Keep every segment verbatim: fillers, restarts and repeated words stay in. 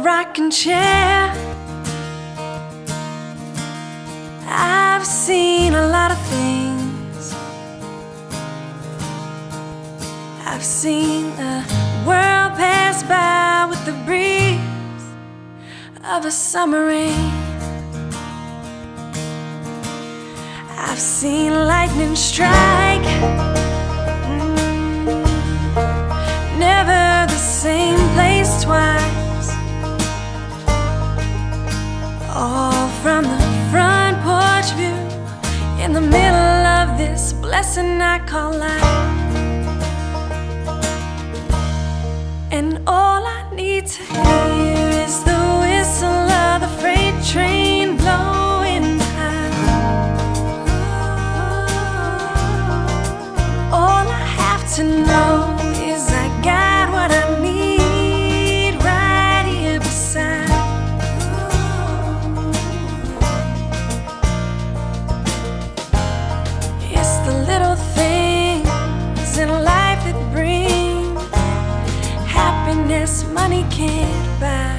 old rocking chair. I've seen a lot of things. I've seen the world pass by with the breeze of a summer rain. I've seen lightning strike, mm, never the same place twice. All from the front porch view in the middle of this blessing I call life. And all I need to hear is the whistle of the freight train blowing by. All I have to know is I got what I need right here beside. It's the little things in life that bring happiness money can't buy.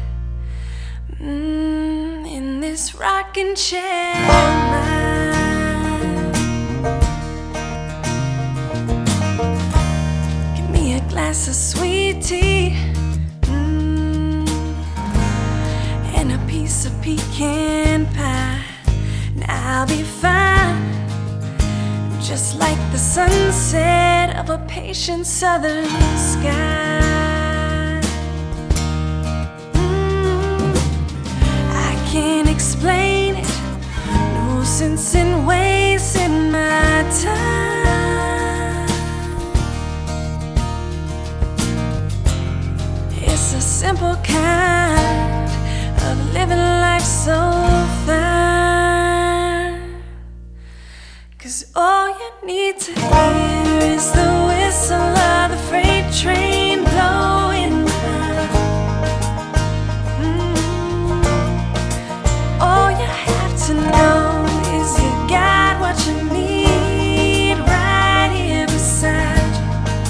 Mm, in this rocking chair of mine. Give me a glass of sweet tea, mm, and a piece of pecan pie, and I'll be fine. Just like the sunset of a patient southern sky. Mm, I can't explain it, no sense in wasting my time. It's a simple kind of living life so fine. 'Cause all you need to hear is the whistle of the freight train blowing by. Mm. All you have to know is you got what you need right here beside you.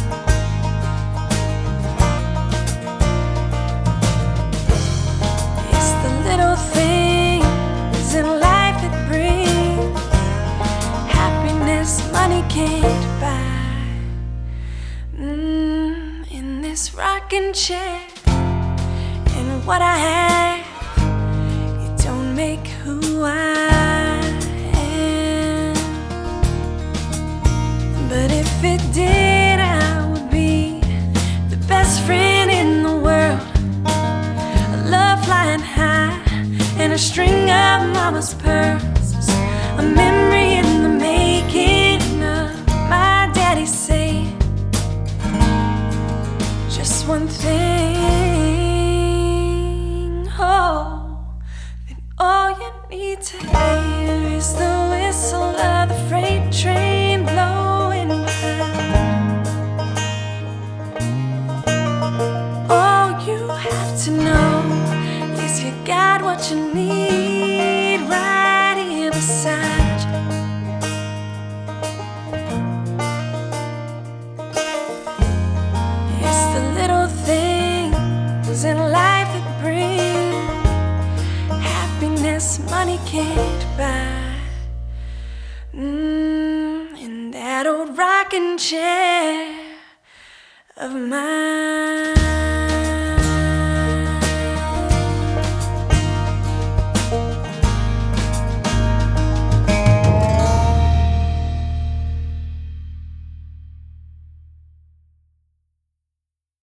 It's the little things in life that bring money can't buy. Mm, in this rocking chair, and what I have, it don't make who I am. But if it did, I would be the best friend in the world. A love flying high, and a string of mama's pearls. A memory in the making of my daddy say just one thing. Oh, then all you need to hear is the whistle of the freight train blowing by. All you have to know is you got what you need right here beside you. It's the little things in life that bring happiness money can't buy. Mm, in that old rocking chair of mine.